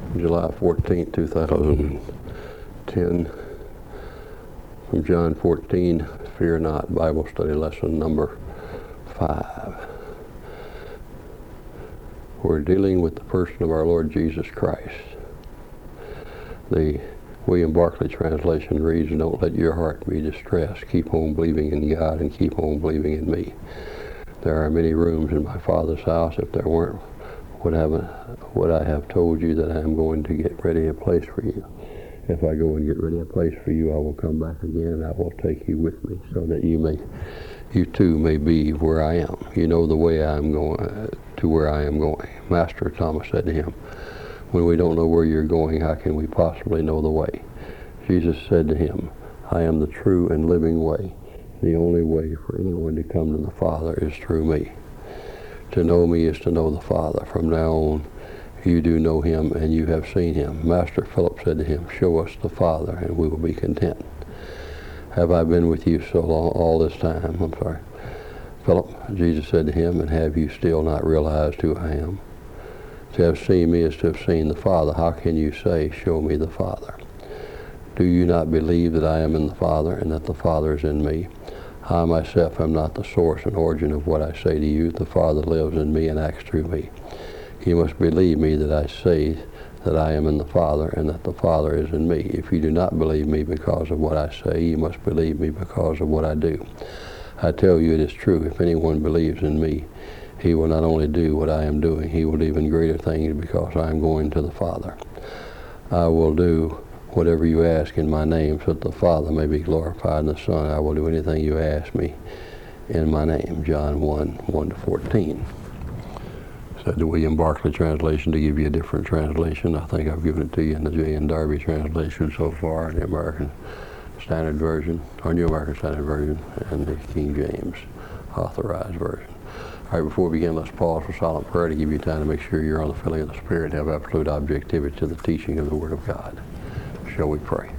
July 14, 2010, from John 14, Fear Not, Bible Study Lesson number 5. We're dealing with the person of our Lord Jesus Christ. The William Barclay translation reads, "Don't let your heart be distressed. Keep on believing in God and keep on believing in me. There are many rooms in my Father's house. If there weren't, would I have told you that I am going to get ready a place for you? If I go and get ready a place for you, I will come back again and I will take you with me, so that you too may be where I am. You know the way I am going to where I am going." Master, Thomas said to him, "When we don't know where you're going, how can we possibly know the way?" Jesus said to him, "I am the true and living way. The only way for anyone to come to the Father is through me. To know me is to know the Father. From now on, you do know him and you have seen him." Master Philip said to him, "Show us the Father and we will be content." "Have I been with you so long, all this time?" "Philip," Jesus said to him, "and have you still not realized who I am? To have seen me is to have seen the Father. How can you say, 'Show me the Father'? Do you not believe that I am in the Father and that the Father is in me? I myself am not the source and origin of what I say to you. The Father lives in me and acts through me. You must believe me that I say that I am in the Father and that the Father is in me. If you do not believe me because of what I say, you must believe me because of what I do. I tell you it is true. If anyone believes in me, he will not only do what I am doing, he will do even greater things because I am going to the Father. I will do whatever you ask in my name, so that the Father may be glorified in the Son. I will do anything you ask me in my name." John 1:1-14. Said the William Barclay translation. To give you a different translation, I think I've given it to you in the J.N. Darby translation so far, in the American Standard Version, or New American Standard Version, and the King James Authorized Version. All right, before we begin, let's pause for silent prayer to give you time to make sure you're on the filling of the Spirit and have absolute objectivity to the teaching of the Word of God. Shall we pray?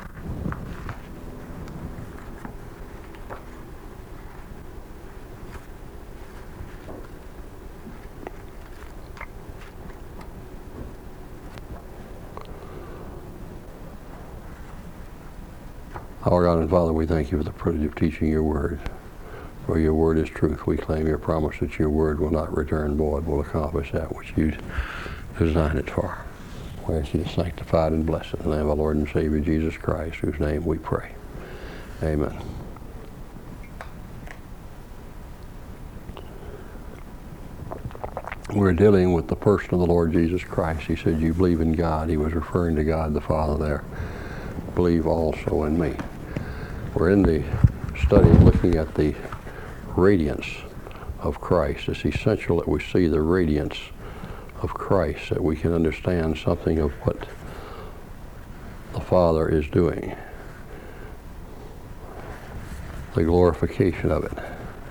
Our God and Father, we thank you for the privilege of teaching your word. For your word is truth. We claim your promise that your word will not return void, will accomplish that which you designed it for. We ask you to sanctify it and bless it. In the name of our Lord and Savior Jesus Christ, whose name we pray. Amen. We're dealing with the person of the Lord Jesus Christ. He said, "You believe in God." He was referring to God the Father there. "Believe also in me." We're in the study looking at the radiance of Christ. It's essential that we see the radiance of Christ, that we can understand something of what the Father is doing, the glorification of it.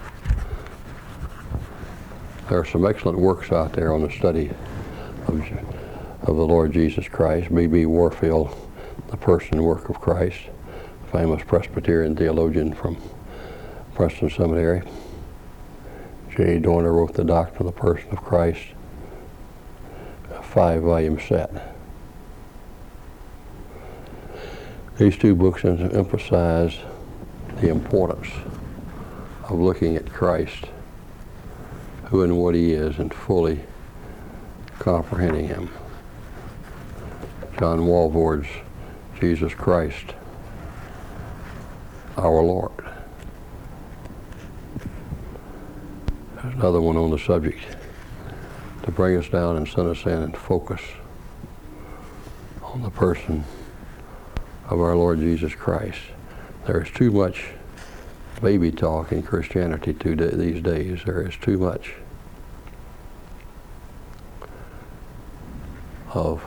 There are some excellent works out there on the study of the Lord Jesus Christ. B.B. Warfield, The Person and Work of Christ, famous Presbyterian theologian from Preston Seminary. J. Dorner wrote The Doctrine of the Person of Christ, a 5-volume set. These two books emphasize the importance of looking at Christ, who and what he is, and fully comprehending him. John Walvoord's Jesus Christ, our Lord. There's another one on the subject to bring us down and send us in and focus on the person of our Lord Jesus Christ. There is too much baby talk in Christianity these days. There is too much of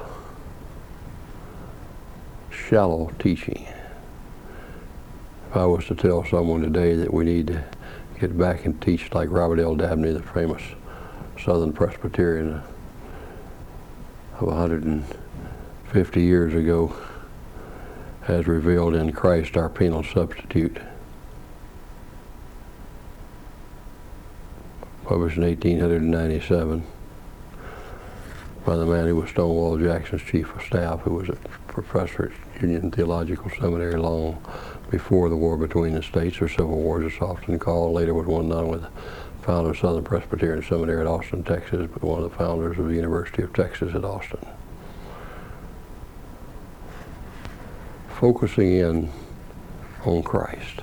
shallow teaching. If I was to tell someone today that we need to get back and teach like Robert L. Dabney, the famous Southern Presbyterian of 150 years ago, has revealed in Christ our penal substitute, published in 1897, by the man who was Stonewall Jackson's chief of staff, who was a professor at Union Theological Seminary long before the war between the states, or Civil War as it's often called. Later was one not only the founder of Southern Presbyterian Seminary at Austin, Texas, but one of the founders of the University of Texas at Austin. Focusing in on Christ.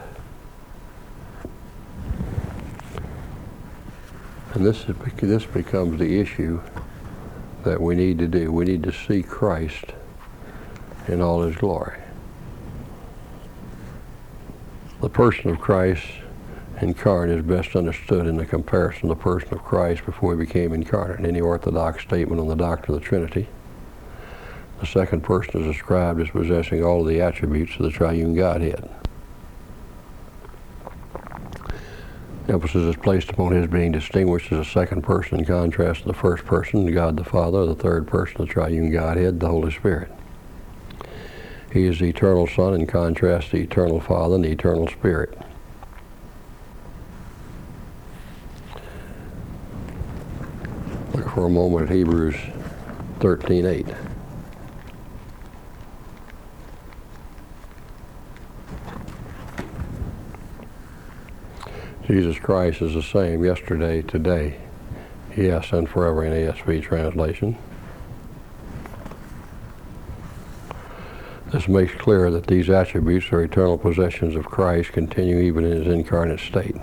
And this becomes the issue that we need to do. We need to see Christ in all his glory. The person of Christ incarnate is best understood in the comparison of the person of Christ before he became incarnate. In any orthodox statement on the doctrine of the Trinity, the second person is described as possessing all of the attributes of the triune Godhead. Emphasis is placed upon his being distinguished as a second person in contrast to the first person, God the Father, the third person of the triune Godhead, the Holy Spirit. He is the eternal Son in contrast to the eternal Father and the eternal Spirit. Look for a moment at Hebrews 13:8. Jesus Christ is the same yesterday, today, yes, and forever in ASV translation. This makes clear that these attributes are eternal possessions of Christ, continue even in his incarnate state.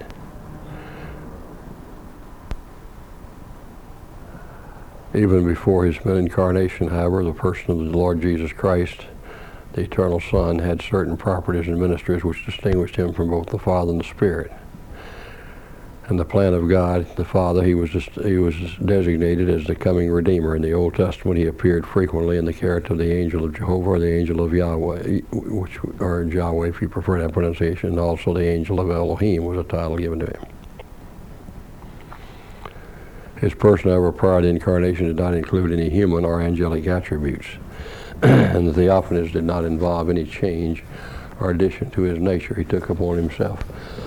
Even before his incarnation, however, the person of the Lord Jesus Christ, the eternal Son, had certain properties and ministries which distinguished him from both the Father and the Spirit. In the plan of God, the Father, he was designated as the coming Redeemer. In the Old Testament, he appeared frequently in the character of the angel of Jehovah or the angel of Yahweh, or Yahweh if you prefer that pronunciation, and also the angel of Elohim was a title given to him. His person, however, prior to the incarnation did not include any human or angelic attributes, and the theophanies did not involve any change or addition to his nature. He took upon himself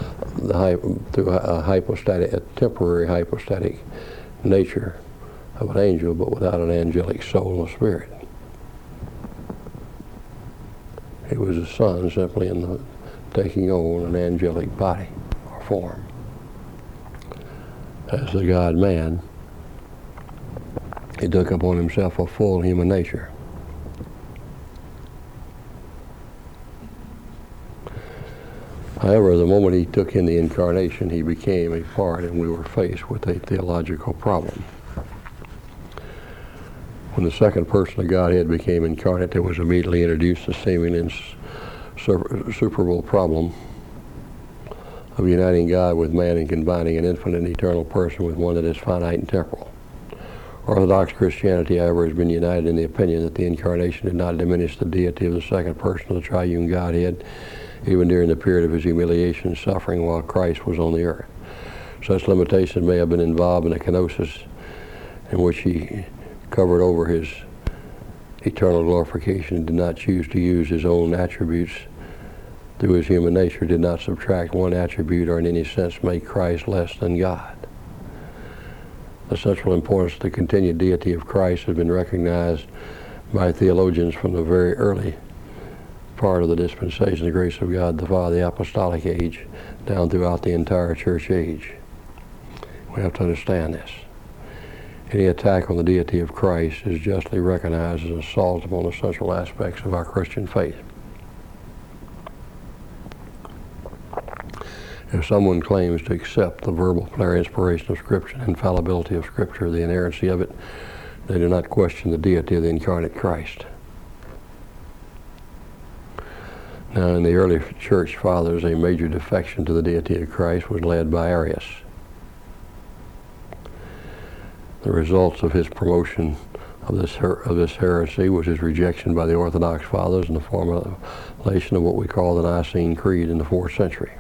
a temporary hypostatic nature of an angel, but without an angelic soul or spirit. He was a Son simply in the taking on an angelic body or form. As the God-man, he took upon himself a full human nature. However, the moment he took in the incarnation, he became a part, and we were faced with a theological problem. When the second person of Godhead became incarnate, there was immediately introduced the seemingly insuperable problem of uniting God with man and combining an infinite and eternal person with one that is finite and temporal. Orthodox Christianity, however, has been united in the opinion that the incarnation did not diminish the deity of the second person of the triune Godhead, even during the period of his humiliation and suffering while Christ was on the earth. Such limitations may have been involved in a kenosis in which he covered over his eternal glorification and did not choose to use his own attributes through his human nature, did not subtract one attribute or in any sense make Christ less than God. The central importance of the continued deity of Christ has been recognized by theologians from the very early part of the dispensation, the grace of God the Father, the apostolic age, down throughout the entire church age. We have to understand this. Any attack on the deity of Christ is justly recognized as an assault upon the central aspects of our Christian faith. If someone claims to accept the verbal clear inspiration of Scripture, infallibility of Scripture, the inerrancy of it, they do not question the deity of the incarnate Christ. Now, in the early church fathers, a major defection to the deity of Christ was led by Arius. The results of his promotion of this heresy was his rejection by the Orthodox fathers and the formulation of what we call the Nicene Creed in the 4th century.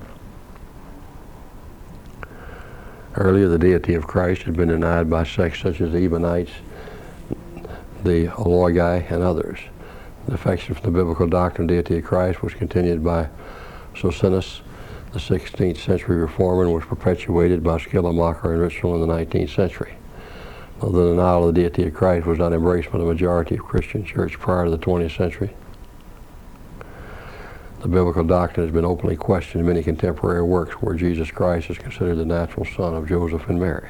Earlier, the deity of Christ had been denied by sects such as the Ebionites, the Aloigi, and others. The defection from the biblical doctrine of the deity of Christ was continued by Socinus, the 16th century reformer, and was perpetuated by Schleiermacher and Ritschl in the 19th century. The denial of the deity of Christ was not embraced by the majority of Christian church prior to the 20th century. The biblical doctrine has been openly questioned in many contemporary works where Jesus Christ is considered the natural son of Joseph and Mary.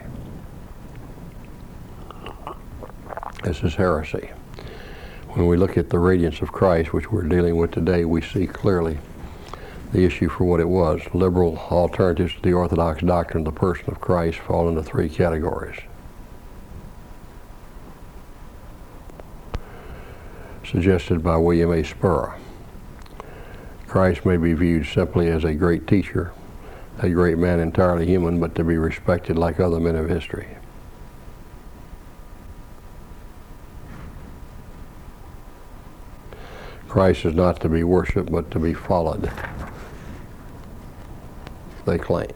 This is heresy. When we look at the radiance of Christ, which we're dealing with today, we see clearly the issue for what it was. Liberal alternatives to the Orthodox doctrine of the person of Christ fall into three categories. Suggested by William A. Spurr. Christ may be viewed simply as a great teacher, a great man entirely human, but to be respected like other men of history. Christ is not to be worshipped, but to be followed, they claim.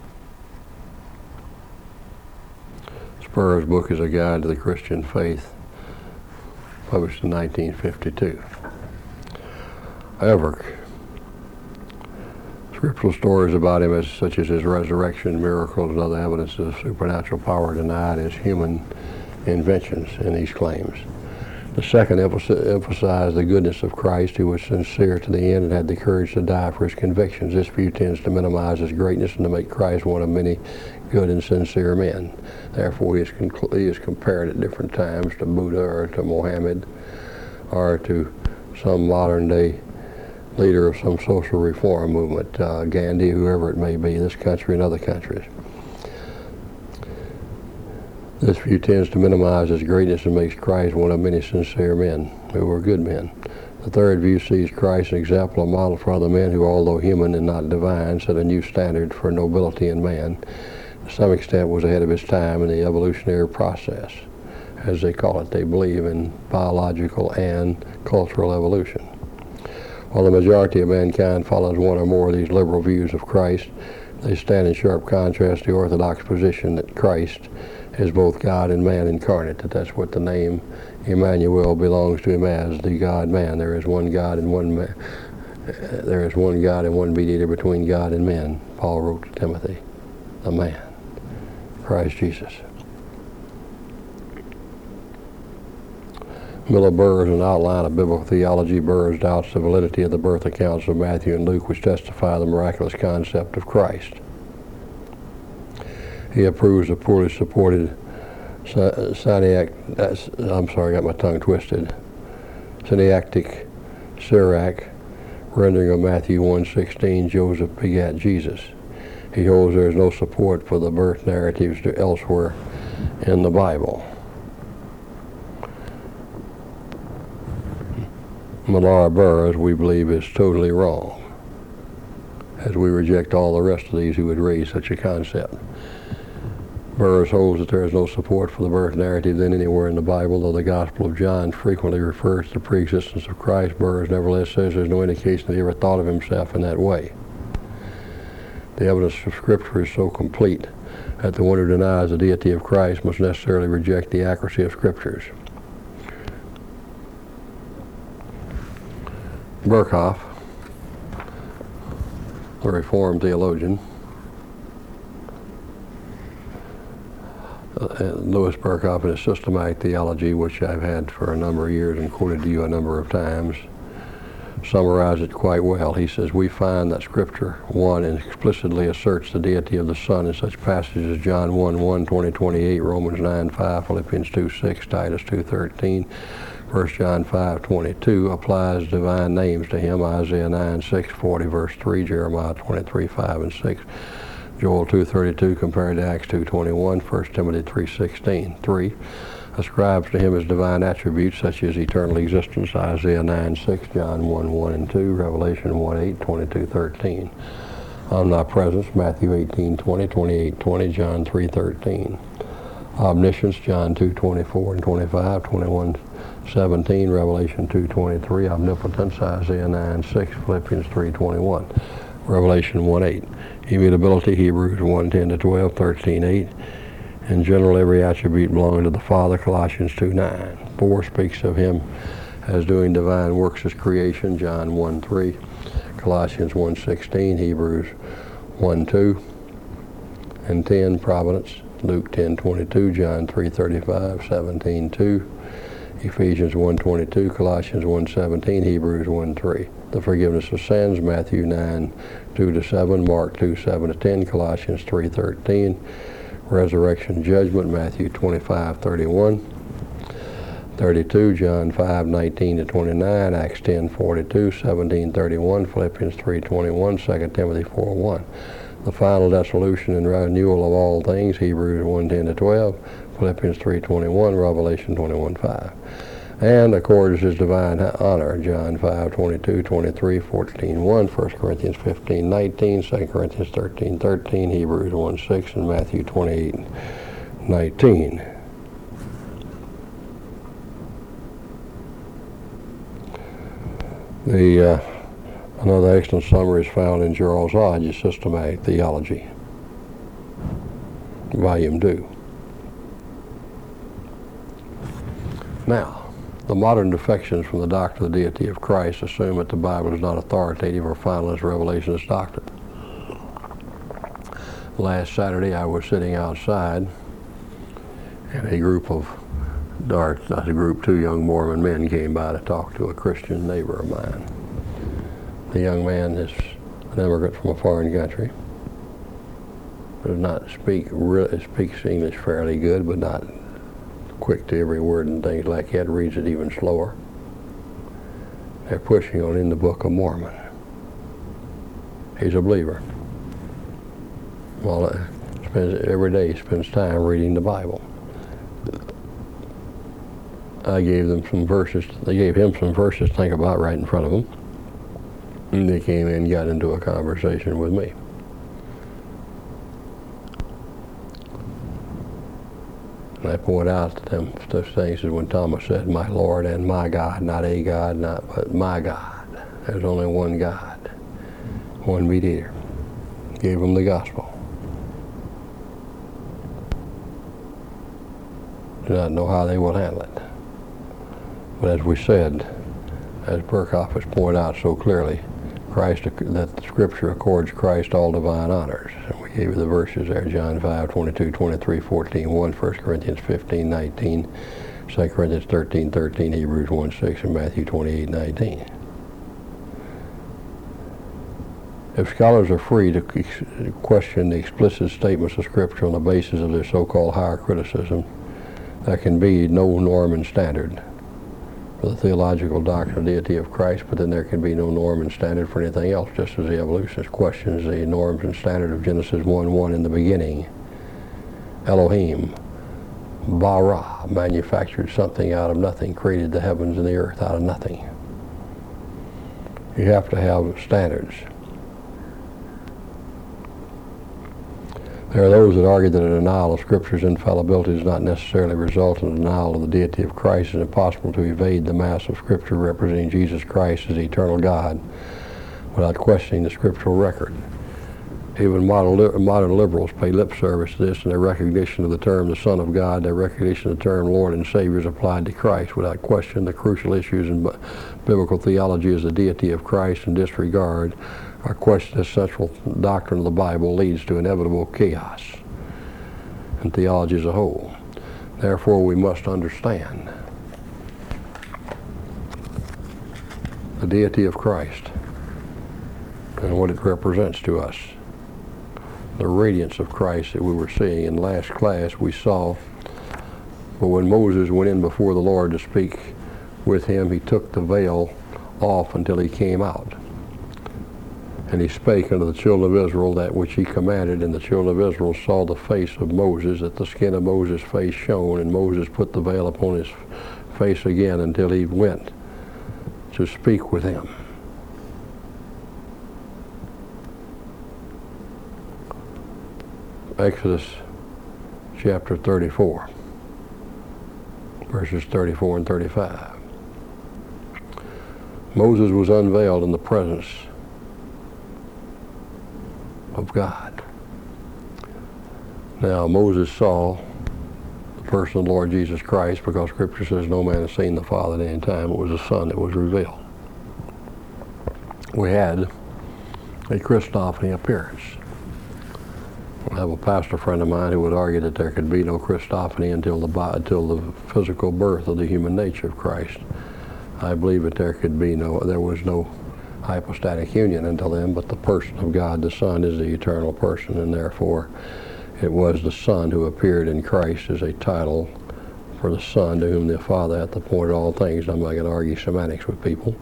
Spurr's book is A Guide to the Christian Faith, published in 1952. However, scriptural stories about him, such as his resurrection, miracles, and other evidence of supernatural power, denied as human inventions in these claims. The second emphasized the goodness of Christ, who was sincere to the end and had the courage to die for his convictions. This view tends to minimize his greatness and to make Christ one of many good and sincere men. Therefore, he is compared at different times to Buddha or to Mohammed or to some modern-day leader of some social reform movement, Gandhi, whoever it may be, this country and other countries. This view tends to minimize his greatness and makes Christ one of many sincere men who were good men. The third view sees Christ an example, a model for other men who, although human and not divine, set a new standard for nobility in man. To some extent was ahead of his time in the evolutionary process. As they call it, they believe in biological and cultural evolution. While the majority of mankind follows one or more of these liberal views of Christ, they stand in sharp contrast to the Orthodox position that Christ is both God and man incarnate, that's what the name Emmanuel belongs to him as, the God-man. There is one God and one man. There is one God and one mediator between God and men, Paul wrote to Timothy, the man, Christ Jesus. Miller Burr's An Outline of Biblical Theology. Burr's doubts the validity of the birth accounts of Matthew and Luke, which testify the miraculous concept of Christ. He approves of poorly supported Sinaitic Syriac rendering of Matthew 1:16, Joseph begat Jesus. He holds there is no support for the birth narratives elsewhere in the Bible. Millar Burr, as we believe, is totally wrong, as we reject all the rest of these who would raise such a concept. Burroughs holds that there is no support for the birth narrative then anywhere in the Bible, though the Gospel of John frequently refers to the pre-existence of Christ. Burroughs nevertheless says there's no indication that he ever thought of himself in that way. The evidence of Scripture is so complete that the one who denies the deity of Christ must necessarily reject the accuracy of Scriptures. Berkhoff, the Reformed theologian, Louis Berkhoff, in his Systematic Theology, which I've had for a number of years and quoted to you a number of times, summarized it quite well. He says, we find that Scripture, 1, explicitly asserts the deity of the Son in such passages as John 1:1, 20:28, Romans 9:5, Philippians 2:6, Titus 2:13, 1 John 5:22, applies divine names to him, Isaiah 9:6, 40 verse 3, Jeremiah 23:5 and 6, Joel 2:32 compared to Acts 2:21, 1 Timothy 3:16. 3. Ascribes to him his divine attributes such as eternal existence, Isaiah 9:6, John 1:1 and 2, Revelation 1:8, 22:13. Omnipresence, Matthew 18:20, 28:20, John 3:13. Omniscience, John 2:24 and 25, 21:17, Revelation 2:23. Omnipotence, Isaiah 9:6, Philippians 3:21, Revelation 1:8. Immutability, Hebrews 1:10 to 12, 13:8. In general, every attribute belonging to the Father, Colossians 2:9. 4 speaks of him as doing divine works as creation, John 1:3, Colossians 1:16, Hebrews 1:2, and 10, providence, Luke 10:22, John 3:35, 17:2, Ephesians 1:22, Colossians 1:17, Hebrews 1:3. The forgiveness of sins, Matthew 9:2-7, Mark 2:7-10, Colossians 3:13. Resurrection judgment, Matthew 25:31. 32, John 5:19-29, Acts 10:42, 17:31, Philippians 3:21, 2 Timothy 4:1. The final dissolution and renewal of all things, Hebrews 1:10-12, Philippians 3:21, Revelation 21:5. And accords his divine honor, John 5:22, 23, 14:1, 1 Corinthians 15:19, 2 Corinthians 13:13, Hebrews 1:6, and Matthew 28:19. Another excellent summary is found in Charles Hodge's Systematic Theology, Volume 2. Now, the modern defections from the doctrine of the deity of Christ assume that the Bible is not authoritative or final as revelationist doctrine. Last Saturday, I was sitting outside, and a group of two young Mormon men came by to talk to a Christian neighbor of mine. The young man is an immigrant from a foreign country. Does not speaks English fairly good, but not quick to every word and things like that. Reads it even slower. They're pushing on in the Book of Mormon. He's a believer. Well, every day he spends time reading the Bible. I gave them some verses. They gave him some verses to think about right in front of them. And they came in and got into a conversation with me. And I point out to them such things as when Thomas said, "My Lord and my God," not a God, but my God. There's only one God, one mediator. Gave them the gospel. Do not know how they will handle it. But as we said, as Burkhoff has pointed out so clearly, that the Scripture accords Christ all divine honors. And we gave you the verses there, John 5:22, 23, 14:1, 1 Corinthians 15:19, 2 Corinthians 13:13, Hebrews 1:6, and Matthew 28:19. If scholars are free to question the explicit statements of Scripture on the basis of their so-called higher criticism, there can be no norm and standard for the theological doctrine of the deity of Christ, but then there can be no norm and standard for anything else, just as the evolutionist questions the norms and standard of Genesis 1:1 in the beginning. Elohim, bara, manufactured something out of nothing, created the heavens and the earth out of nothing. You have to have standards. There are those that argue that a denial of Scripture's infallibility does not necessarily result in a denial of the deity of Christ. It is impossible to evade the mass of Scripture representing Jesus Christ as eternal God without questioning the scriptural record. Even modern liberals pay lip service to this in their recognition of the term the Son of God, their recognition of the term Lord and Savior is applied to Christ without question. The crucial issues in biblical theology is the deity of Christ and disregard or question the central doctrine of the Bible leads to inevitable chaos in theology as a whole. Therefore, we must understand the deity of Christ and what it represents to us. The radiance of Christ that we were seeing in last class, we saw when Moses went in before the Lord to speak with him, he took the veil off until he came out. And he spake unto the children of Israel that which he commanded, and the children of Israel saw the face of Moses, that the skin of Moses' face shone, and Moses put the veil upon his face again until he went to speak with him. Exodus chapter 34, verses 34 and 35. Moses was unveiled in the presence of God. Now Moses saw the person of the Lord Jesus Christ because Scripture says no man has seen the Father at any time. It was the Son that was revealed. We had a Christophany appearance. I have a pastor friend of mine who would argue that there could be no Christophany until the physical birth of the human nature of Christ. I believe that there was no hypostatic union until then, but the person of God, the Son, is the eternal person, and therefore it was the Son who appeared in Christ as a title for the Son, to whom the Father hath appointed all things. I'm not going to argue semantics with people.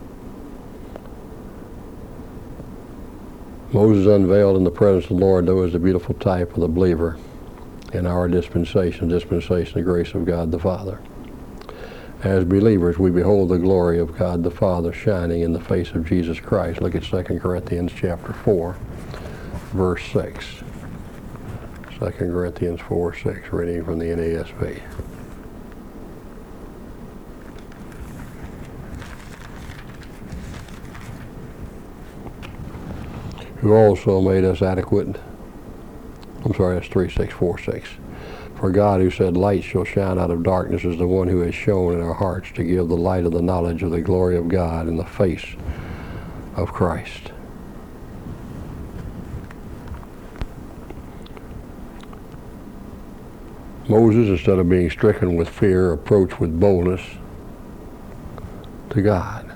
Moses unveiled in the presence of the Lord, though, is the beautiful type of the believer in our dispensation of the grace of God the Father. As believers, we behold the glory of God the Father shining in the face of Jesus Christ. Look at 2 Corinthians chapter 4, verse 6. 2 Corinthians 4:6, reading from the NASB. Who also made us adequate. I'm sorry, that's 3:6, 4:6. For God, who said, light shall shine out of darkness, is the one who has shown in our hearts to give the light of the knowledge of the glory of God in the face of Christ. Moses, instead of being stricken with fear, approached with boldness to God.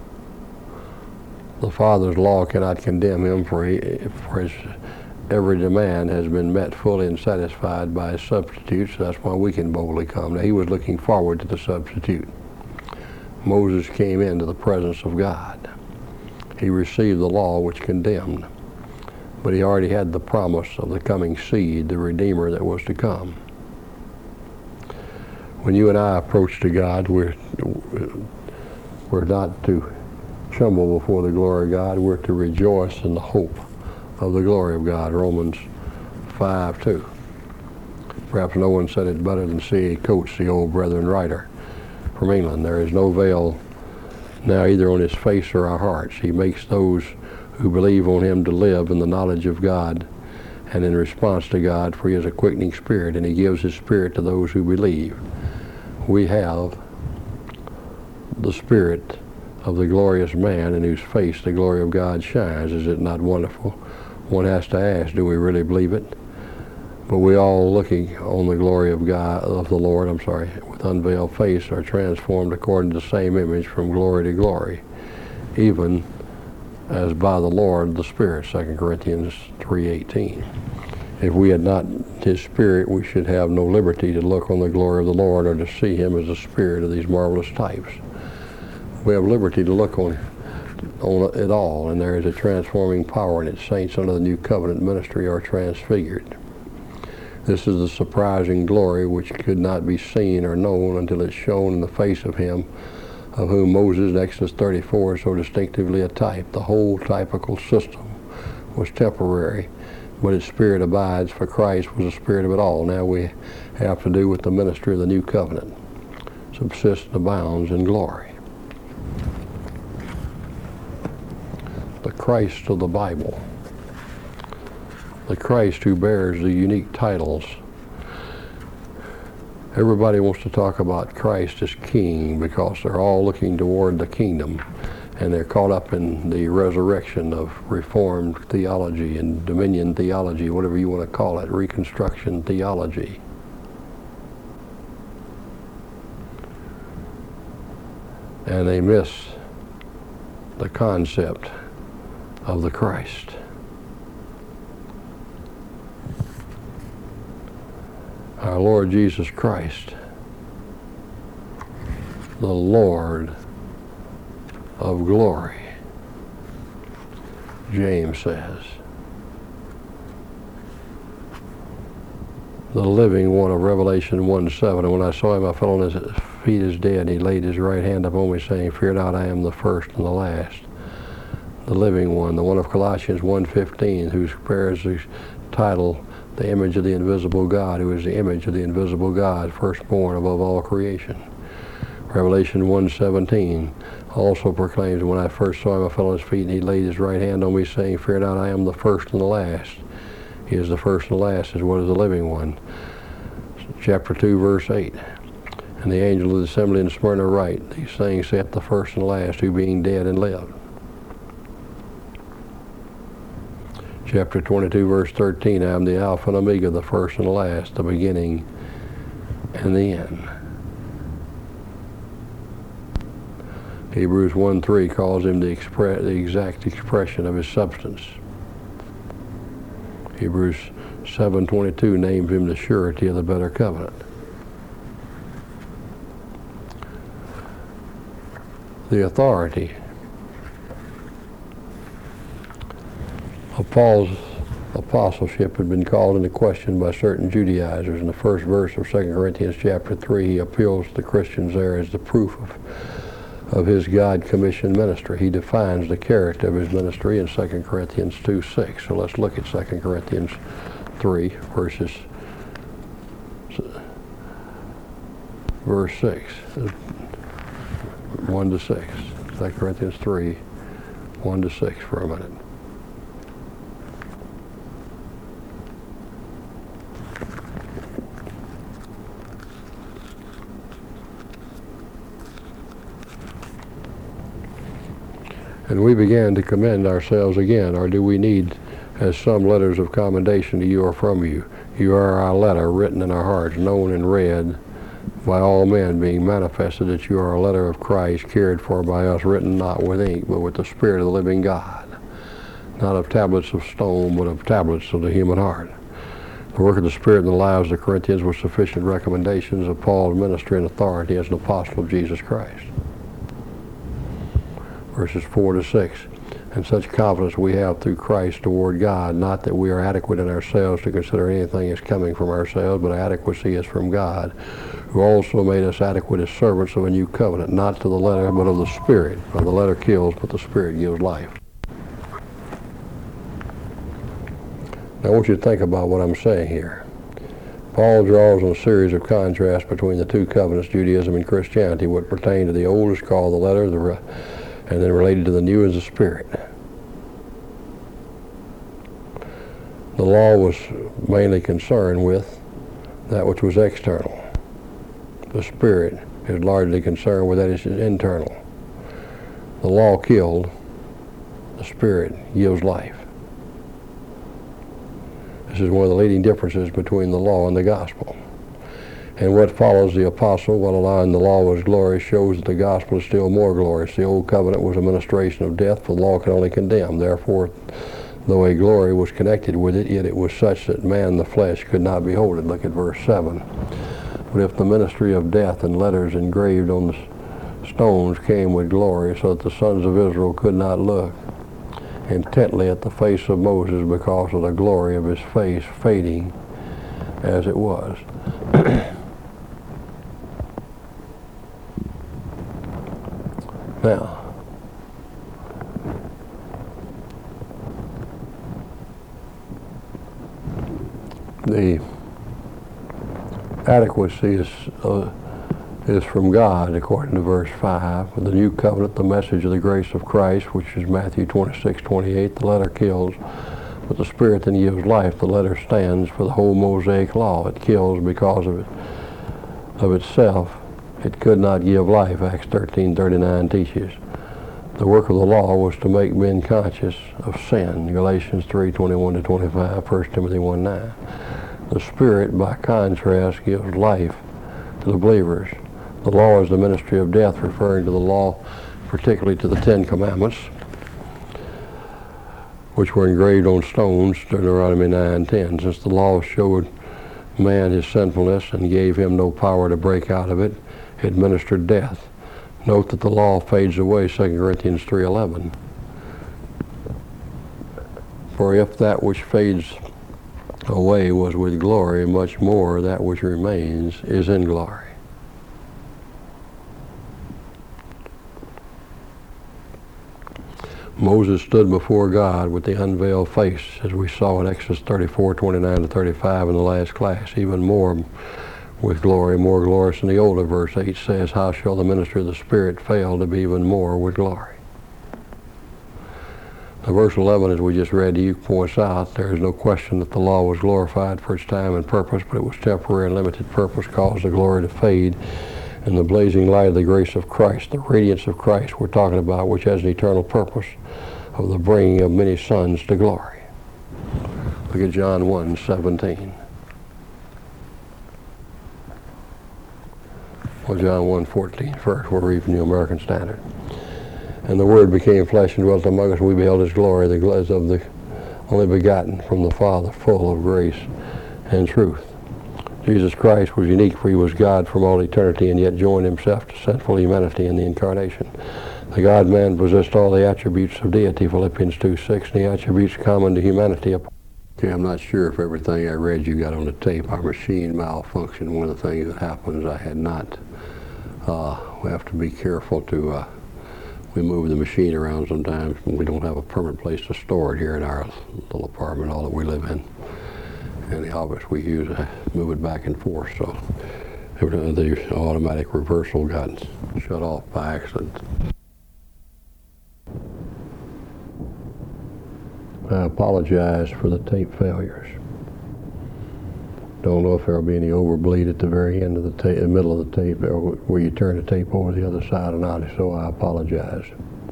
The Father's law cannot condemn him, for his every demand has been met fully and satisfied by his substitute, so that's why we can boldly come. Now, he was looking forward to the substitute. Moses came into the presence of God. He received the law which condemned, but he already had the promise of the coming seed, the Redeemer that was to come. When you and I approach to God, we're not to tremble before the glory of God. We're to rejoice in the hope of the glory of God. Romans 5:2. Perhaps no one said it better than C.A. Coates, the old Brethren writer from England. There is no veil now either on his face or our hearts. He makes those who believe on him to live in the knowledge of God and in response to God, for he is a quickening spirit, and he gives his spirit to those who believe. We have the spirit of the glorious man in whose face the glory of God shines. Is it not wonderful? One has to ask, do we really believe it? But we all, looking on the glory of God, of the Lord, with unveiled face, are transformed according to the same image from glory to glory, even as by the Lord the Spirit, 2 Corinthians 3:18. If we had not his Spirit, we should have no liberty to look on the glory of the Lord or to see him as the Spirit of these marvelous types. We have liberty to look on it all, and there is a transforming power in it. Saints under the new covenant ministry are transfigured. This is the surprising glory which could not be seen or known until it's shown in the face of him of whom Moses in Exodus 34 is so distinctively a type. The whole typical system was temporary, but its spirit abides, for Christ was the spirit of it all. Now we have to do with the ministry of the new covenant. Subsists and abounds in glory. The Christ of the Bible. The Christ who bears the unique titles. Everybody wants to talk about Christ as King because they're all looking toward the kingdom, and they're caught up in the resurrection of Reformed theology and dominion theology, whatever you want to call it, Reconstruction theology. And they miss the concept of the Christ. Our Lord Jesus Christ, the Lord of glory, James says. The living one of Revelation 1:7. And when I saw him, I fell on his feet as dead. He laid his right hand upon me, saying, Fear not, I am the first and the last. The living one, the one of Colossians 1:15, who bears the title, the image of the invisible God, who is the image of the invisible God, firstborn above all creation. Revelation 1:17 also proclaims, when I first saw him, I fell on his feet, and he laid his right hand on me, saying, Fear not, I am the first and the last. He is the first and the last, as well as the living one. Chapter 2, verse 8. And the angel of the assembly in Smyrna write, These things saith the first and the last, who being dead and lived. Chapter 22, verse 13, I am the Alpha and Omega, the first and the last, the beginning and the end. Hebrews 1:3 calls him the exact expression of his substance. Hebrews 7:22 names him the surety of the better covenant. The authority of Paul's apostleship had been called into question by certain Judaizers. In the first verse of 2 Corinthians chapter 3, he appeals to the Christians there as the proof of his God-commissioned ministry. He defines the character of his ministry in 2 Corinthians 2:6. So let's look at 2 Corinthians 3, verse 6, 1 to 6. 2 Corinthians 3, 1 to 6 for a minute. And we began to commend ourselves again, or do we need, as some letters of commendation to you or from you? You are our letter, written in our hearts, known and read by all men, being manifested that you are a letter of Christ, cared for by us, written not with ink, but with the Spirit of the living God, not of tablets of stone, but of tablets of the human heart. The work of the Spirit in the lives of the Corinthians was sufficient recommendations of Paul's ministry and authority as an apostle of Jesus Christ. Verses 4 to 6. And such confidence we have through Christ toward God, not that we are adequate in ourselves to consider anything as coming from ourselves, but adequacy is from God, who also made us adequate as servants of a new covenant, not to the letter, but of the Spirit. For the letter kills, but the Spirit gives life. Now I want you to think about what I'm saying here. Paul draws on a series of contrasts between the two covenants, Judaism and Christianity. What pertained to the old is called the letter, and then related to the new is the Spirit. The law was mainly concerned with that which was external. The Spirit is largely concerned with that which is internal. The law killed, the Spirit gives life. This is one of the leading differences between the law and the gospel. And what follows the apostle, while allowing the law was glorious, shows that the gospel is still more glorious. The old covenant was a ministration of death, for the law could only condemn. Therefore, though a glory was connected with it, yet it was such that man in the flesh could not behold it. Look at verse 7. But if the ministry of death and letters engraved on the stones came with glory, so that the sons of Israel could not look intently at the face of Moses because of the glory of his face fading as it was. Now, the adequacy is from God, according to verse 5. With the new covenant, the message of the grace of Christ, which is Matthew 26:28, the letter kills, but the Spirit then gives life. The letter stands for the whole Mosaic law. It kills because of itself. It could not give life, Acts 13:39 teaches. The work of the law was to make men conscious of sin, Galatians 3:21 to 25, 1 Timothy 1:9. The Spirit, by contrast, gives life to the believers. The law is the ministry of death, referring to the law, particularly to the Ten Commandments, which were engraved on stones, Deuteronomy 9:10. Since the law showed man his sinfulness and gave him no power to break out of it, it administered death. Note that the law fades away, 2 Corinthians 3:11. For if that which fades away was with glory, much more that which remains is in glory. Moses stood before God with the unveiled face, as we saw in Exodus 34:29 to 35 in the last class, even more with glory, more glorious than the older. Verse 8 says, how shall the ministry of the Spirit fail to be even more with glory? Now, verse 11, as we just read to you, points out there is no question that the law was glorified for its time and purpose, but it was temporary and limited purpose, caused the glory to fade. And the blazing light of the grace of Christ, the radiance of Christ we're talking about, which has an eternal purpose of the bringing of many sons to glory. Look at John 1:17. Well, John 1:14 first. We're reading from the American Standard. And the Word became flesh and dwelt among us. We beheld His glory, the glory of the only begotten from the Father, full of grace and truth. Jesus Christ was unique, for He was God from all eternity, and yet joined Himself to sinful humanity in the Incarnation. The God-man possessed all the attributes of deity, Philippians 2:6, and the attributes common to humanity. Okay, I'm not sure if everything I read you got on the tape. Our machine malfunctioned. One of the things that happens, I had not. We have to be careful to, we move the machine around sometimes. We don't have a permanent place to store it here in our little apartment, all that we live in. And the office we use, move it back and forth. So the automatic reversal got shut off by accident. I apologize for the tape failures. Don't know if there will be any overbleed at the very end of the tape, the middle of the tape, or where you turn the tape over the other side or not. So I apologize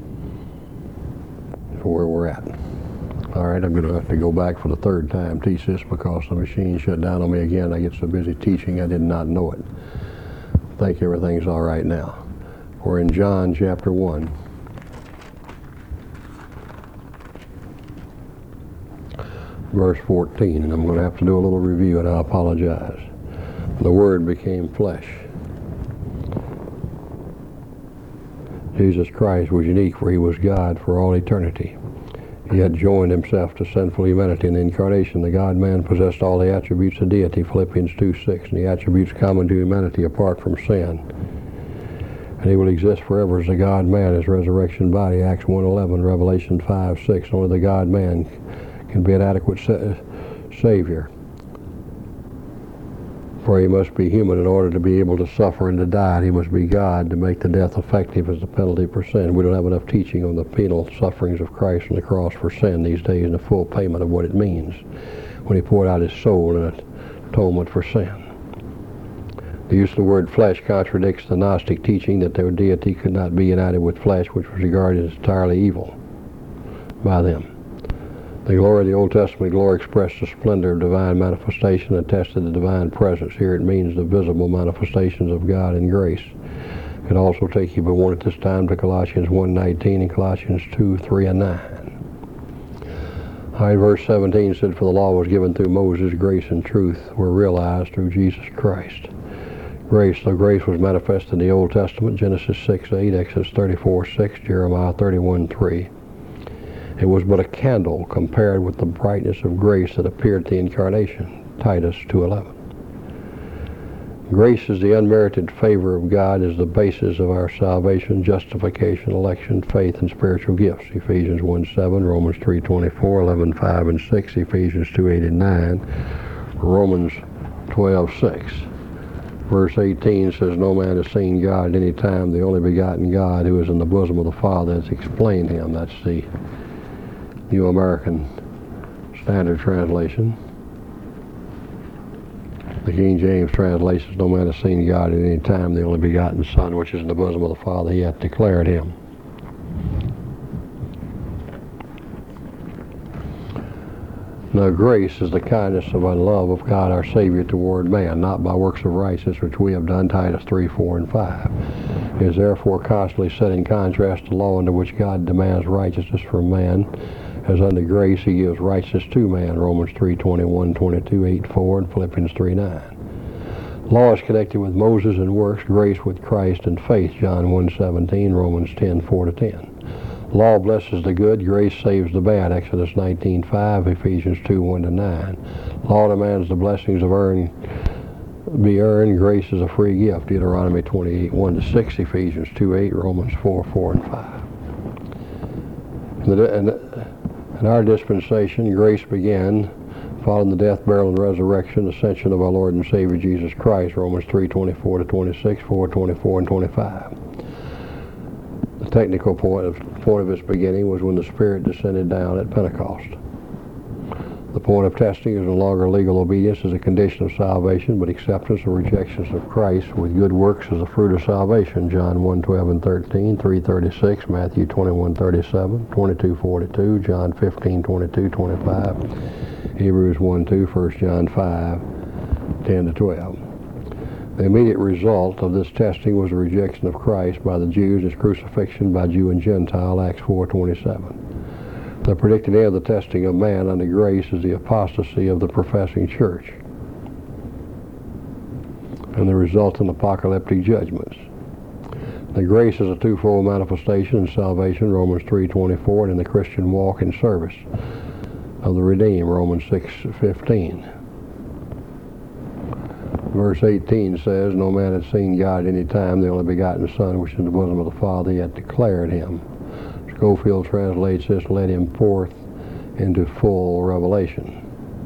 for where we're at. All right, I'm going to have to go back for the third time teach this because the machine shut down on me again. I get so busy teaching I did not know it. I think everything's all right now. We're in John chapter 1. Verse 14, and I'm going to have to do a little review, and I apologize. The Word became flesh. Jesus Christ was unique, for He was God for all eternity. He had joined Himself to sinful humanity in the Incarnation. The God-man possessed all the attributes of deity, Philippians 2:6, and the attributes common to humanity apart from sin. And He will exist forever as the God-man, His resurrection body, Acts 1:11, Revelation 5:6. Only the God-man can be an adequate Savior. For He must be human in order to be able to suffer and to die. And He must be God to make the death effective as the penalty for sin. We don't have enough teaching on the penal sufferings of Christ on the cross for sin these days and the full payment of what it means when He poured out His soul in atonement for sin. The use of the word flesh contradicts the Gnostic teaching that their deity could not be united with flesh, which was regarded as entirely evil by them. The glory of the Old Testament glory expressed the splendor of divine manifestation and attested the divine presence. Here it means the visible manifestations of God in grace. It could also take you, but one at this time, to Colossians 1:19 and Colossians 2:3 and 9. All right, verse 17 said, for the law was given through Moses, grace and truth were realized through Jesus Christ. Grace, though grace was manifested in the Old Testament, Genesis 6:8, Exodus 34:6, Jeremiah 31:3. It was but a candle compared with the brightness of grace that appeared at the Incarnation, Titus 2:11. Grace is the unmerited favor of God as the basis of our salvation, justification, election, faith, and spiritual gifts. Ephesians 1:7, Romans 3:24, 11:5 and 6, Ephesians 2:8 and 9, Romans 12:6. Verse 18 says, no man has seen God at any time. The only begotten God who is in the bosom of the Father has explained Him. That's the New American Standard Translation. The King James translation, no man has seen God at any time. The only begotten Son, which is in the bosom of the Father, He hath declared Him. Now grace is the kindness of and love of God our Savior toward man, not by works of righteousness which we have done, Titus 3:4 and 5. It is therefore constantly set in contrast to law, under which God demands righteousness from man. As under grace He gives righteousness to man, Romans 3:21, 22, 8:4, and Philippians 3:9. Law is connected with Moses and works, grace with Christ and faith, John 1:17, Romans 10:4-10. Law blesses the good, grace saves the bad, Exodus 19:5, Ephesians 2:1-9. Law demands the blessings be earned, grace is a free gift, Deuteronomy 28:1-6, Ephesians 2:8, Romans 4:4 and 5. In our dispensation, grace began following the death, burial, and resurrection, ascension of our Lord and Savior Jesus Christ, Romans 3:24-26, 4:24 and 25. The technical point of its beginning was when the Spirit descended down at Pentecost. The point of testing is no longer legal obedience as a condition of salvation, but acceptance or rejection of Christ with good works as a fruit of salvation. John 1:12 and 13, 3:36, Matthew 21:37, 22:42, John 15:22, 25, Hebrews 1:2, 1 John 5, 10 to 12. The immediate result of this testing was the rejection of Christ by the Jews, his crucifixion by Jew and Gentile, Acts 4:27. The predicted end of the testing of man under grace is the apostasy of the professing church and the resultant apocalyptic judgments. The grace is a twofold manifestation in salvation, Romans 3:24, and in the Christian walk and service of the redeemed, Romans 6:15. Verse 18 says, no man had seen God at any time. The only begotten Son, which is in the bosom of the Father, yet declared him. Scofield translates this, led him forth into full revelation.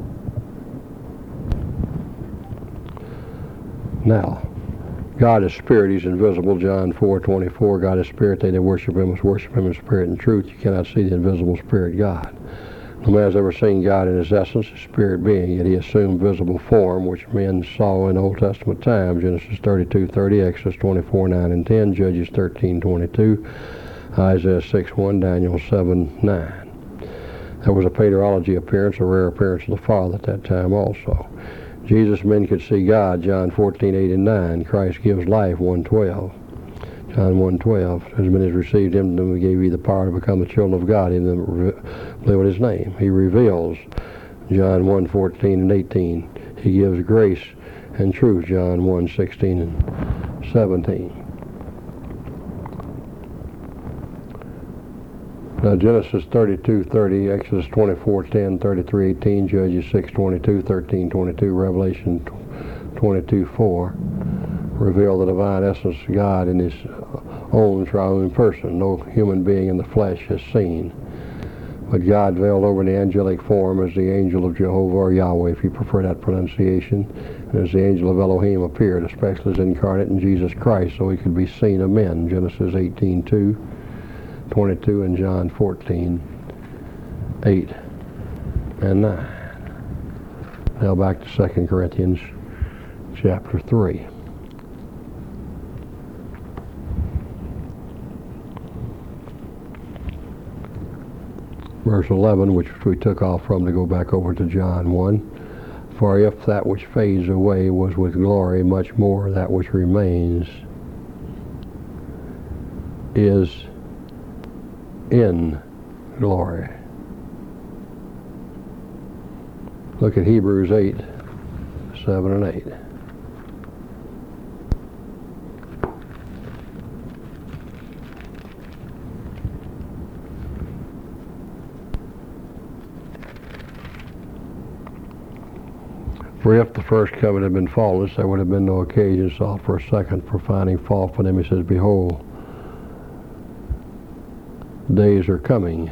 Now, God is spirit, he's invisible, John 4:24. God is spirit, they that worship him must worship him in spirit and truth. You cannot see the invisible spirit God. No man has ever seen God in his essence, his spirit being, yet he assumed visible form, which men saw in Old Testament times, Genesis 32:30, Exodus 24:9 and 10, Judges 13:22, Isaiah 6:1, Daniel 7:9. There was a paterology appearance, a rare appearance of the Father at that time also. Jesus, men could see God, John 14:8 and 9. Christ gives life, 1:12. John 1:12. As many as received him, to them he gave you the power to become the children of God, in them live in his name. He reveals, John 1:14 and 18. He gives grace and truth, John 1:16 and 17. Now Genesis 32:30, Exodus 24:10, 33:18, Judges 6:22, 13:22, Revelation 22:4 reveal the divine essence of God in his own triune person. No human being in the flesh has seen. But God veiled over in the angelic form as the angel of Jehovah, or Yahweh if you prefer that pronunciation, and as the angel of Elohim appeared, especially as incarnate in Jesus Christ, so he could be seen of men. Genesis 18:2, 22, and John 14:8 and 9. Now back to 2 Corinthians chapter 3. Verse 11, which we took off from to go back over to John 1. For if that which fades away was with glory, much more that which remains is in glory. Look at Hebrews 8:7 and 8. For if the first covenant had been faultless, there would have been no occasion sought for a second, for finding fault for them. He says, behold, days are coming,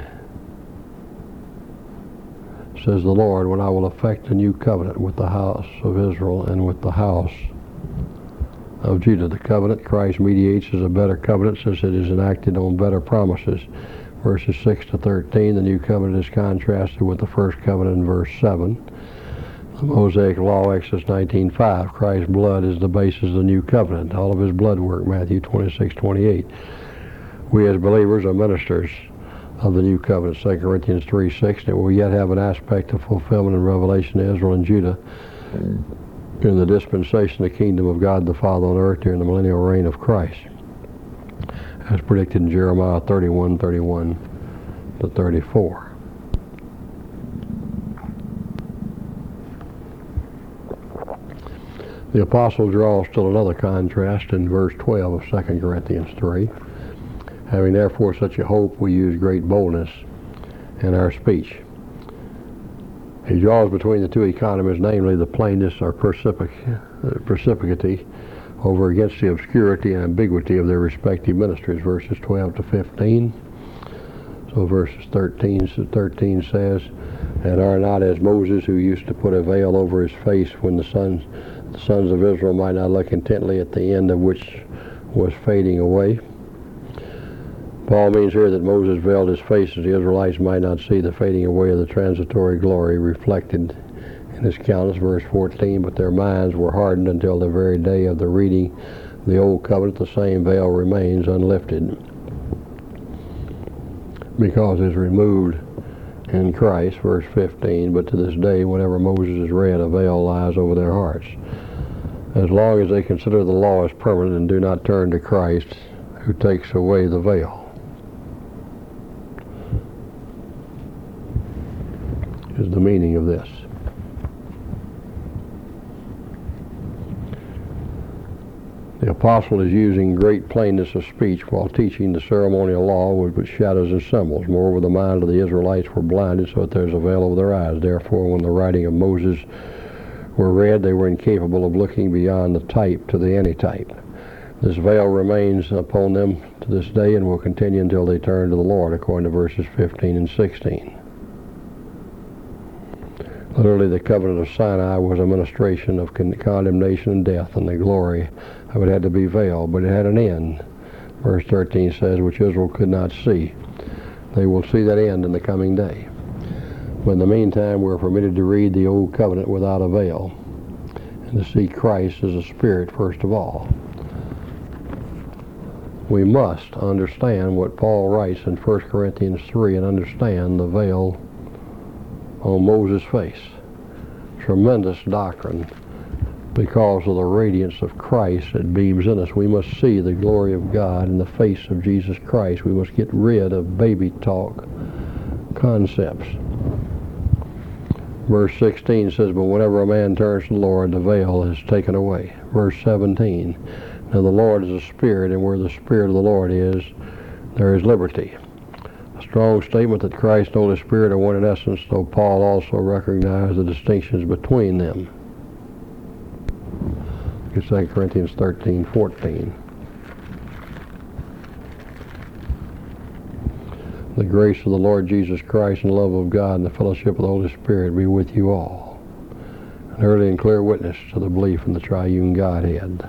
says the Lord, when I will effect a new covenant with the house of Israel and with the house of Judah. The covenant Christ mediates is a better covenant, since it is enacted on better promises. Verses 6 to 13, the new covenant is contrasted with the first covenant in verse 7. The Mosaic Law, Exodus 19:5. Christ's blood is the basis of the new covenant. All of his blood work, Matthew 26:28. We as believers are ministers of the new covenant, 2 Corinthians 3:6. And it will yet have an aspect of fulfillment and revelation to Israel and Judah in the dispensation of the kingdom of God the Father on earth during the millennial reign of Christ, as predicted in Jeremiah 31:31 to 34. The apostle draws still another contrast in verse 12 of 2 Corinthians 3. Having therefore such a hope, we use great boldness in our speech. He draws between the two economies, namely the plainness or precipity over against the obscurity and ambiguity of their respective ministries, verses 12 to 15. So verses 13 says, and are not as Moses, who used to put a veil over his face when the sons of Israel might not look intently, at the end of which was fading away. Paul means here that Moses veiled his face as the Israelites might not see the fading away of the transitory glory reflected in his countenance, verse 14, but their minds were hardened until the very day of the reading of the old covenant. The same veil remains unlifted, because it is removed in Christ, verse 15, but to this day, whenever Moses is read, a veil lies over their hearts. As long as they consider the law as permanent and do not turn to Christ, who takes away the veil. Is the meaning of this. The apostle is using great plainness of speech while teaching the ceremonial law with shadows and symbols. Moreover, the minds of the Israelites were blinded so that there is a veil over their eyes. Therefore, when the writing of Moses were read, they were incapable of looking beyond the type to the antitype. This veil remains upon them to this day and will continue until they turn to the Lord, according to verses 15 and 16. Literally, the covenant of Sinai was a ministration of condemnation and death, and the glory of it had to be veiled, but it had an end. Verse 13 says, which Israel could not see. They will see that end in the coming day. But in the meantime, we're permitted to read the Old Covenant without a veil, and to see Christ as a spirit first of all. We must understand what Paul writes in 1 Corinthians 3 and understand the veil on Moses' face. Tremendous doctrine because of the radiance of Christ that beams in us. We must see the glory of God in the face of Jesus Christ. We must get rid of baby talk concepts. Verse 16 says, but whenever a man turns to the Lord, the veil is taken away. Verse 17, now the Lord is a spirit, and where the Spirit of the Lord is, there is liberty. A strong statement that Christ and the Holy Spirit are one in essence, though Paul also recognized the distinctions between them. 2 Corinthians 13:14. The grace of the Lord Jesus Christ and the love of God and the fellowship of the Holy Spirit be with you all. An early and clear witness to the belief in the triune Godhead.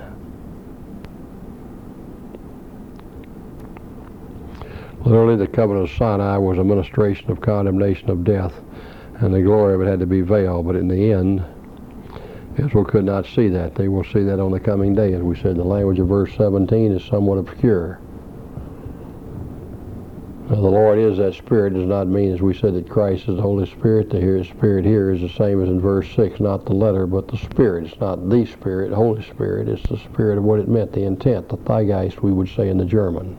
Literally, the covenant of Sinai was a ministration of condemnation of death, and the glory of it had to be veiled, but in the end, Israel could not see that. They will see that on the coming day. As we said, the language of verse 17 is somewhat obscure. Now, the Lord is that Spirit does not mean, as we said, that Christ is the Holy Spirit. The Spirit here is the same as in verse 6, not the letter, but the Spirit. It's not the Spirit, Holy Spirit. It's the Spirit of what it meant, the intent, the Zeitgeist, we would say in the German.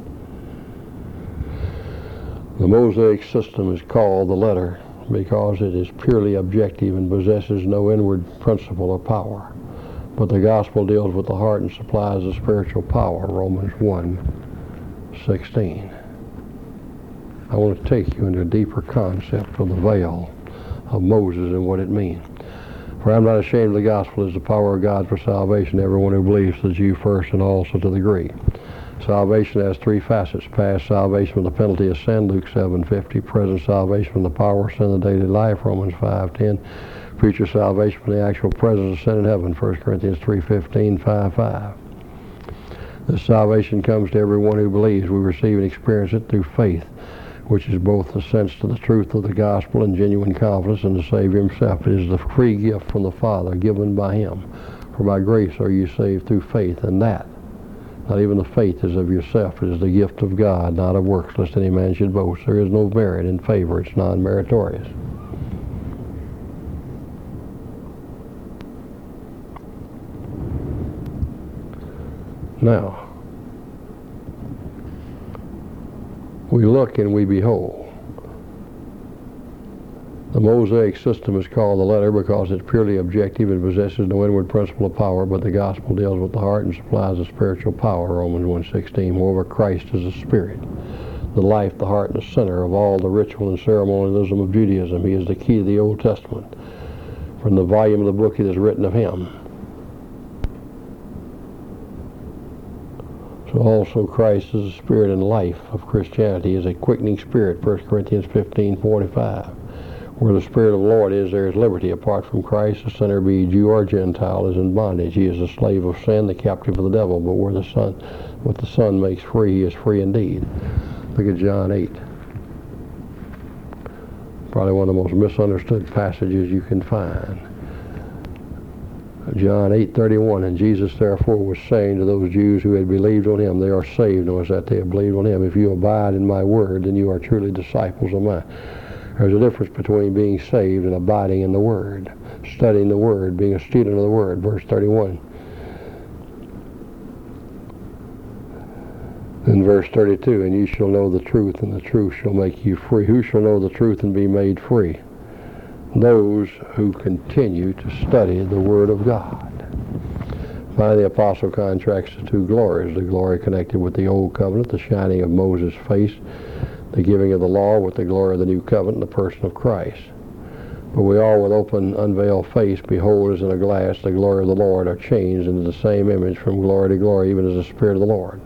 The Mosaic system is called the letter because it is purely objective and possesses no inward principle or power. But the gospel deals with the heart and supplies the spiritual power, Romans 1:16. I want to take you into a deeper concept of the veil of Moses and what it means. For I'm not ashamed of the gospel. It is the power of God for salvation to everyone who believes, to the Jew first and also to the Greek. Salvation has three facets: past salvation from the penalty of sin, Luke 7:50; present salvation from the power of sin in the daily life, Romans 5:10; future salvation from the actual presence of sin in heaven, 1 Corinthians 3:15, 5:5. This salvation comes to everyone who believes. We receive and experience it through faith, which is both the sense to the truth of the gospel and genuine confidence in the Savior himself. It is the free gift from the Father given by him. For by grace are you saved through faith, and that not even the faith is of yourself. It is the gift of God, not of works, lest any man should boast. There is no merit in favor. It's non-meritorious. Now, we look and we behold. The Mosaic system is called the letter because it's purely objective and possesses no inward principle of power, but the gospel deals with the heart and supplies the spiritual power, Romans 1:16. Moreover, Christ is the Spirit, the life, the heart, and the center of all the ritual and ceremonialism of Judaism. He is the key to the Old Testament. From the volume of the book it is written of him. So also Christ is the spirit and life of Christianity, is a quickening spirit, 1 Corinthians 15:45. Where the Spirit of the Lord is, there is liberty. Apart from Christ, the sinner, be Jew or Gentile, is in bondage. He is the slave of sin, the captive of the devil. But where what the Son makes free, he is free indeed. Look at John 8. Probably one of the most misunderstood passages you can find. John 8:31, and Jesus therefore was saying to those Jews who had believed on him, they are saved, knowing that they have believed on him. If you abide in my word, then you are truly disciples of mine. There's a difference between being saved and abiding in the Word, studying the Word, being a student of the Word. Verse 31. In verse 32, and you shall know the truth, and the truth shall make you free. Who shall know the truth and be made free? Those who continue to study the Word of God. Finally, the apostle contracts the two glories, the glory connected with the old covenant, the shining of Moses' face, the giving of the law, with the glory of the new covenant, the person of Christ. But we all with open, unveiled face behold as in a glass the glory of the Lord, are changed into the same image from glory to glory, even as the Spirit of the Lord.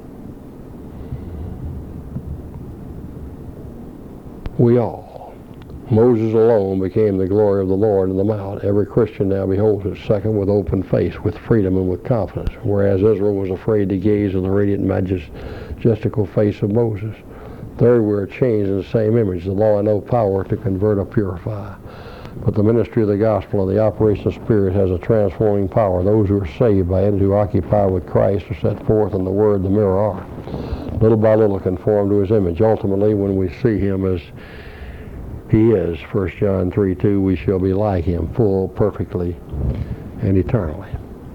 We all. Moses alone became the glory of the Lord in the mount. Every Christian now beholds it. Second, with open face, with freedom and with confidence. Whereas Israel was afraid to gaze on the radiant, majestical face of Moses. Third, we are changed in the same image. The law had no power to convert or purify. But the ministry of the gospel and the operation of the Spirit has a transforming power. Those who are saved by it, who occupy with Christ, are set forth in the Word, the mirror are. Little by little conformed to His image. Ultimately, when we see Him as He is, 1 John 3:2, we shall be like Him, full, perfectly, and eternally.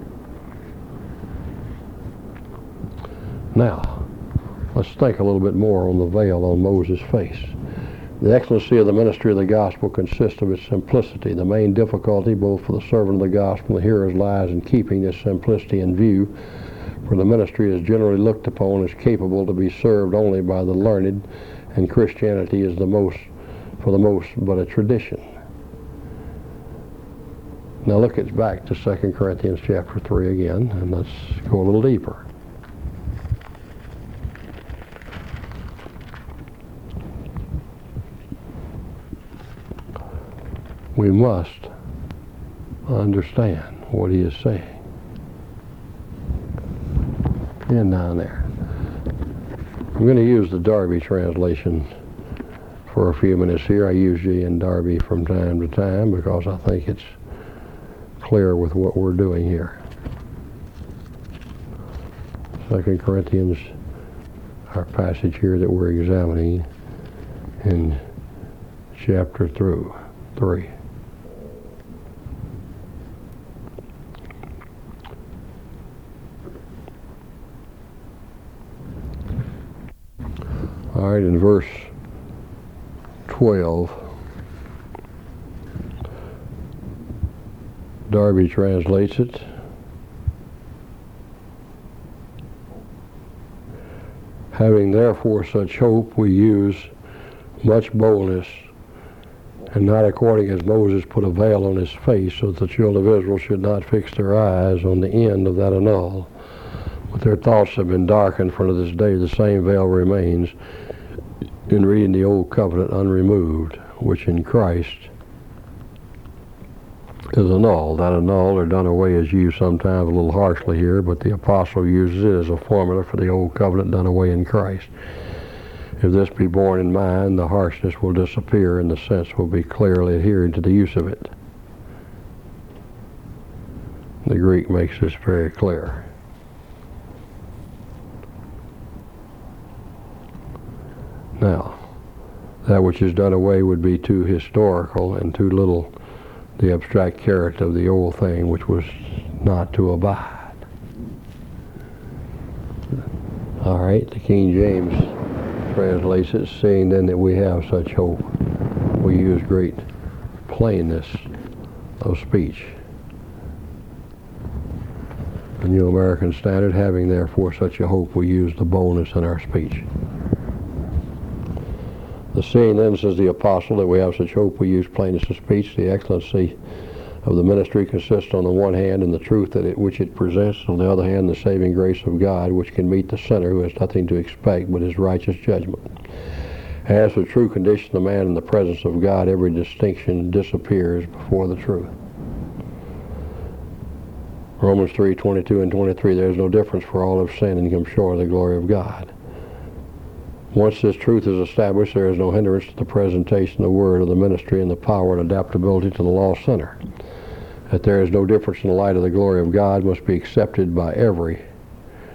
Now, let's think a little bit more on the veil on Moses' face. The excellency of the ministry of the gospel consists of its simplicity. The main difficulty, both for the servant of the gospel and the hearers, lies in keeping this simplicity in view, for the ministry is generally looked upon as capable to be served only by the learned, and Christianity is for the most but a tradition. Now look at back to 2 Corinthians chapter 3 again, and let's go a little deeper. We must understand what he is saying. And down there. I'm going to use the Darby translation for a few minutes here. I use G.N. Darby from time to time because I think it's clear with what we're doing here. 2 Corinthians, our passage here that we're examining in chapter 3. All right, in verse 12, Darby translates it. Having therefore such hope, we use much boldness, and not according as Moses put a veil on his face, so that the children of Israel should not fix their eyes on the end of that annul. But their thoughts have been darkened, for to this day the same veil remains in reading the old covenant unremoved, which in Christ is annulled. That annulled or done away is used sometimes a little harshly here, but the apostle uses it as a formula for the old covenant done away in Christ. If this be borne in mind, the harshness will disappear and the sense will be clearly adhered to the use of it. The Greek makes this very clear. Now, that which is done away would be too historical and too little the abstract character of the old thing, which was not to abide. All right, the King James translates it, saying then that we have such hope, we use great plainness of speech. The New American Standard, having therefore such a hope, we use the boldness in our speech. The saying then, says the apostle, that we have such hope, we use plainness of speech. The excellency of the ministry consists on the one hand in the truth which it presents, on the other hand the saving grace of God, which can meet the sinner who has nothing to expect but his righteous judgment. As for true condition of man in the presence of God, every distinction disappears before the truth. Romans 3:22 and 23, there is no difference, for all have sinned and come short of the glory of God. Once this truth is established, there is no hindrance to the presentation of the word of the ministry and the power and adaptability to the lost sinner. That there is no difference in the light of the glory of God must be accepted by every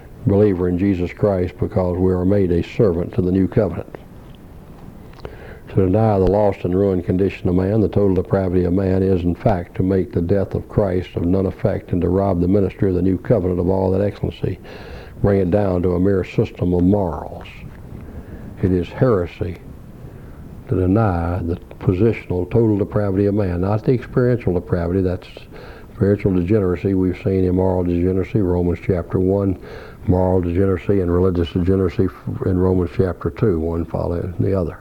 believer in Jesus Christ, because we are made a servant to the new covenant. To deny the lost and ruined condition of man, the total depravity of man, is in fact to make the death of Christ of none effect and to rob the ministry of the new covenant of all that excellency, bring it down to a mere system of morals. It is heresy to deny the positional total depravity of man, not the experiential depravity. That's spiritual degeneracy. We've seen immoral degeneracy, Romans chapter 1, moral degeneracy and religious degeneracy in Romans chapter 2, one following the other.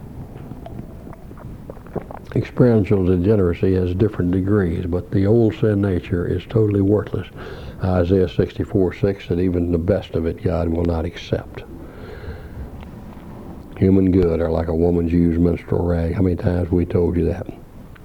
Experiential degeneracy has different degrees, but the old sin nature is totally worthless. Isaiah 64:6 that even the best of it God will not accept. Human good are like a woman's used menstrual rag. How many times we told you that?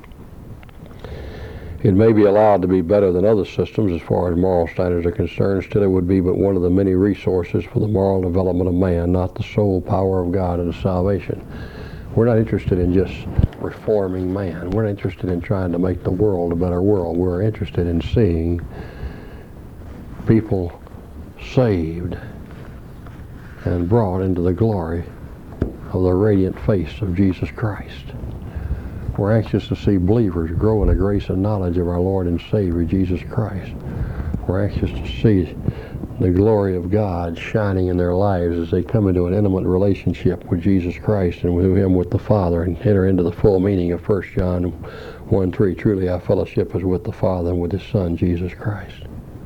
It may be allowed to be better than other systems as far as moral standards are concerned. Still, it would be but one of the many resources for the moral development of man, not the sole power of God unto salvation. We're not interested in just reforming man. We're not interested in trying to make the world a better world. We're interested in seeing people saved and brought into the glory of the radiant face of Jesus Christ. We're anxious to see believers grow in the grace and knowledge of our Lord and Savior, Jesus Christ. We're anxious to see the glory of God shining in their lives as they come into an intimate relationship with Jesus Christ and with Him, with the Father, and enter into the full meaning of 1 John 1:3. Truly our fellowship is with the Father and with His Son, Jesus Christ.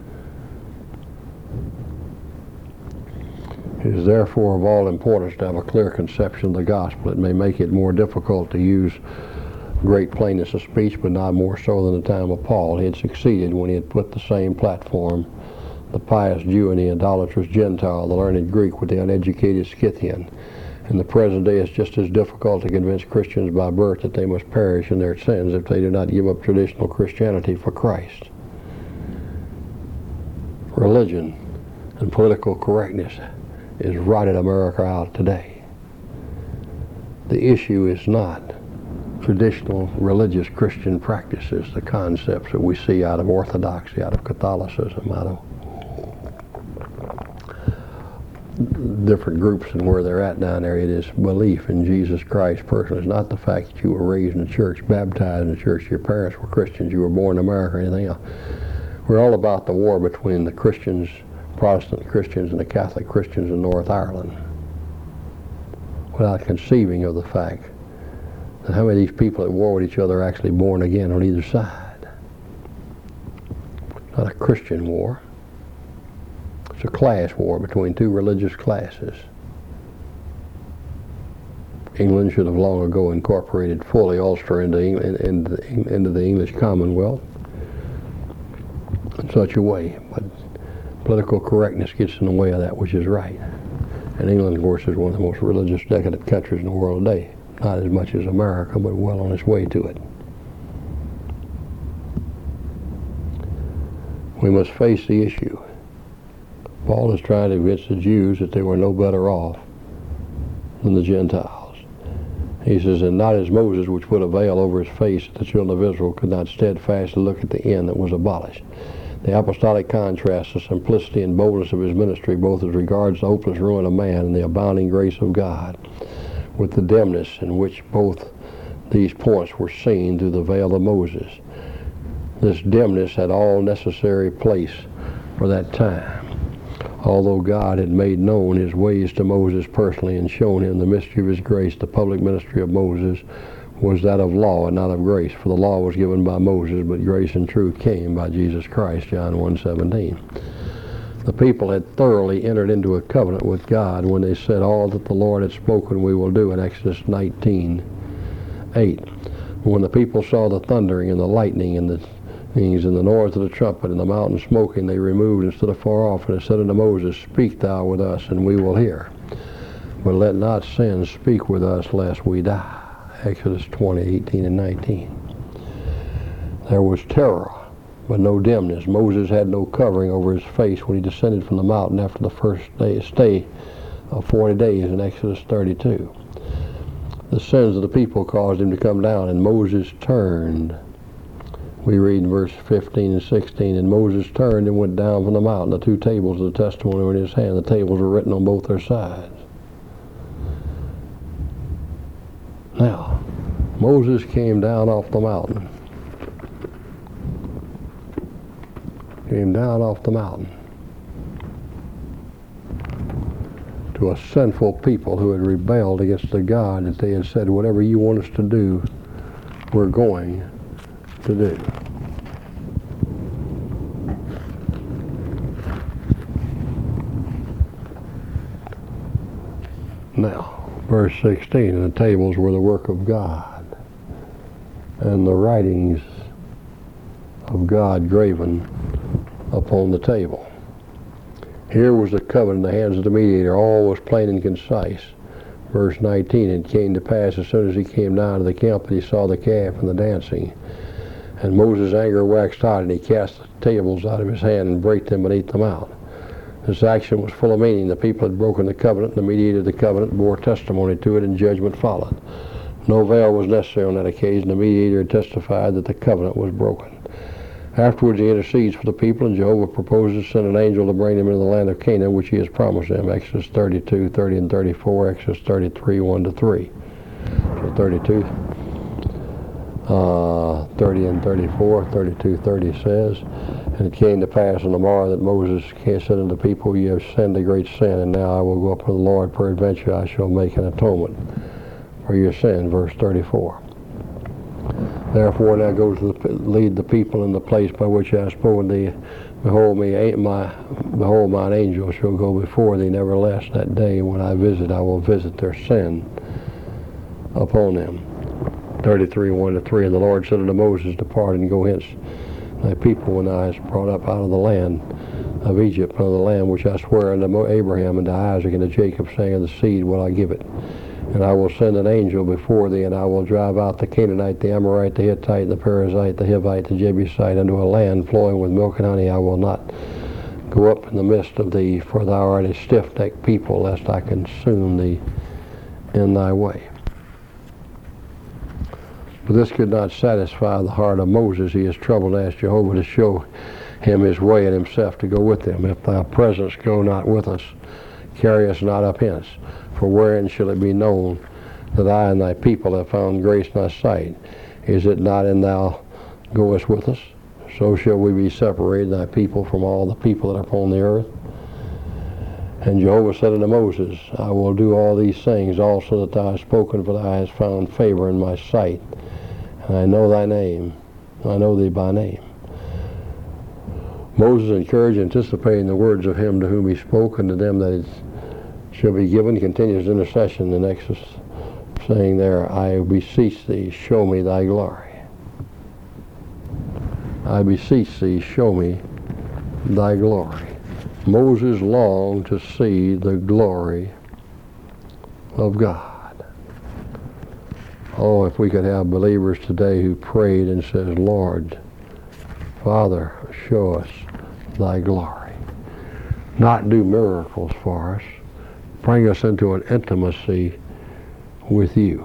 It is therefore of all importance to have a clear conception of the gospel. It may make it more difficult to use great plainness of speech, but not more so than the time of Paul. He had succeeded when he had put the same platform, the pious Jew and the idolatrous Gentile, the learned Greek with the uneducated Scythian. In the present day, it's just as difficult to convince Christians by birth that they must perish in their sins if they do not give up traditional Christianity for Christ. Religion and political correctness is rotted America out today. The issue is not traditional religious Christian practices, the concepts that we see out of Orthodoxy, out of Catholicism, out of different groups and where they're at down there. It is belief in Jesus Christ personally. It's not the fact that you were raised in the church, baptized in the church, your parents were Christians, you were born in America, or anything else. We're all about the war between the Christians, Protestant Christians, and the Catholic Christians in North Ireland, without conceiving of the fact that how many of these people at war with each other are actually born again on either side. Not a Christian war. It's a class war between two religious classes. England should have long ago incorporated fully Ulster into the English Commonwealth in such a way, but political correctness gets in the way of that which is right. And England, of course, is one of the most religious, decadent countries in the world today. Not as much as America, but well on its way to it. We must face the issue. Paul is trying to convince the Jews that they were no better off than the Gentiles. He says, and not as Moses, which put a veil over his face, that the children of Israel could not steadfastly look at the end that was abolished. The apostolic contrast, the simplicity and boldness of his ministry, both as regards the hopeless ruin of man and the abounding grace of God, with the dimness in which both these points were seen through the veil of Moses. This dimness had all necessary place for that time. Although God had made known his ways to Moses personally and shown him the mystery of his grace, the public ministry of Moses was that of law and not of grace. For the law was given by Moses, but grace and truth came by Jesus Christ, John 1:17. The people had thoroughly entered into a covenant with God when they said, all that the Lord had spoken we will do, in Exodus 19:8. When the people saw the thundering and the lightning and the things and the noise of the trumpet and the mountain smoking, they removed and stood afar off, and it said unto Moses, speak thou with us, and we will hear. But let not sin speak with us, lest we die. Exodus 20:18 and 19. There was terror, but no dimness. Moses had no covering over his face when he descended from the mountain after the first stay of 40 days in Exodus 32. The sins of the people caused him to come down, and Moses turned. We read in verse 15 and 16, and Moses turned and went down from the mountain. The two tables of the testimony were in his hand. The tables were written on both their sides. Now, Moses came down off the mountain. Came down off the mountain to a sinful people who had rebelled against the God that they had said, whatever you want us to do, we're going to do. Now, verse 16, and the tables were the work of God, and the writings of God graven upon the table. Here was the covenant in the hands of the mediator. All was plain and concise. Verse 19, it came to pass as soon as he came down to the camp that he saw the calf and the dancing. And Moses' anger waxed hot, and he cast the tables out of his hand and brake them and ate them out. This action was full of meaning. The people had broken the covenant, and the mediator of the covenant bore testimony to it, and judgment followed. No veil was necessary on that occasion. The mediator had testified that the covenant was broken. Afterwards he intercedes for the people, and Jehovah proposes to send an angel to bring them into the land of Canaan, which he has promised them. Exodus 32, 30 and 34, Exodus 33, 1 to 3. So 32, 30 and 34, 32, 30 says, and it came to pass on the morrow that Moses said unto the people, ye have sinned a great sin, and now I will go up to the Lord, peradventure I shall make an atonement for your sin. Verse 34. Therefore now go to lead the people in the place by which I have spoken to thee. Behold, mine angel shall go before thee. Nevertheless, that day when I will visit their sin upon them. 33, 1 to 3. And the Lord said unto Moses, depart and go hence thy people when thou hast brought up out of the land of Egypt, unto the land which I swear unto Abraham and to Isaac and to Jacob, saying, of the seed will I give it. And I will send an angel before thee, and I will drive out the Canaanite, the Amorite, the Hittite, the Perizzite, the Hivite, the Jebusite, unto a land flowing with milk and honey. I will not go up in the midst of thee, for thou art a stiff-necked people, lest I consume thee in thy way. But this could not satisfy the heart of Moses. He is troubled to ask Jehovah to show him his way and himself to go with them. If thy presence go not with us, carry us not up hence. For wherein shall it be known that I and thy people have found grace in thy sight? Is it not in thou goest with us? So shall we be separated, thy people, from all the people that are upon the earth. And Jehovah said unto Moses, I will do all these things also that thou hast spoken, for thou hast found favor in my sight. And I know thy name. I know thee by name. Moses encouraged, anticipating the words of him to whom he spoke, and to them that it shall be given, continues intercession in Exodus, saying there, I beseech thee, show me thy glory. I beseech thee, show me thy glory. Moses longed to see the glory of God. Oh, if we could have believers today who prayed and said, Lord, Father, show us thy glory. Not do miracles for us. Bring us into an intimacy with you.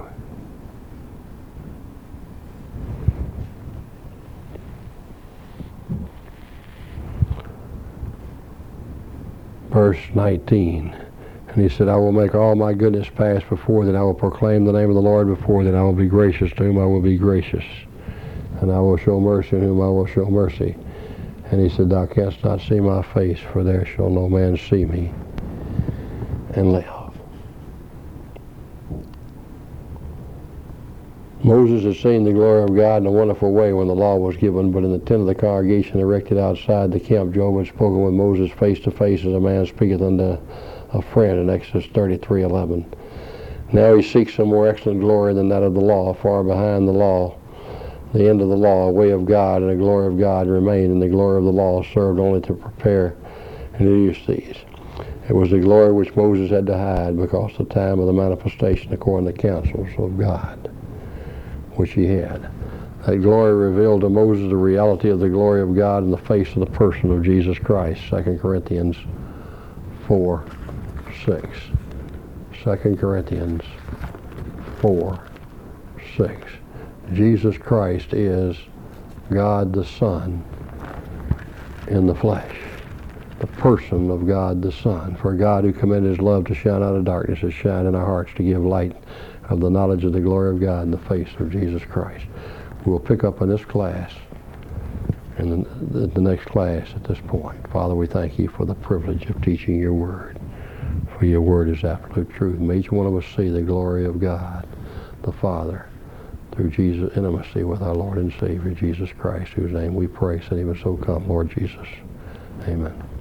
Verse 19, and he said, I will make all my goodness pass before thee, and I will proclaim the name of the Lord before thee, and I will be gracious to whom I will be gracious, and I will show mercy to whom I will show mercy. And he said, thou canst not see my face, for there shall no man see me and live. Moses had seen the glory of God in a wonderful way when the law was given, but in the tent of the congregation erected outside the camp, Jehovah had spoken with Moses face to face as a man speaketh unto a friend in Exodus 33:11. Now he seeks some more excellent glory than that of the law. Far behind the law, the end of the law, a way of God and a glory of God remained, and the glory of the law served only to prepare and introduce these. It was the glory which Moses had to hide because the time of the manifestation according to the counsels of God, which he had. That glory revealed to Moses the reality of the glory of God in the face of the person of Jesus Christ. 2 Corinthians 4:6. 2 Corinthians 4:6. Jesus Christ is God the Son in the flesh. The person of God the Son. For God who commended his love to shine out of darkness has shined in our hearts to give light of the knowledge of the glory of God in the face of Jesus Christ. We'll pick up in this class and the next class at this point. Father, we thank you for the privilege of teaching your word. For your word is absolute truth. May each one of us see the glory of God, the Father, through Jesus' intimacy with our Lord and Savior, Jesus Christ, whose name we pray. Send him so come, Lord Jesus. Amen.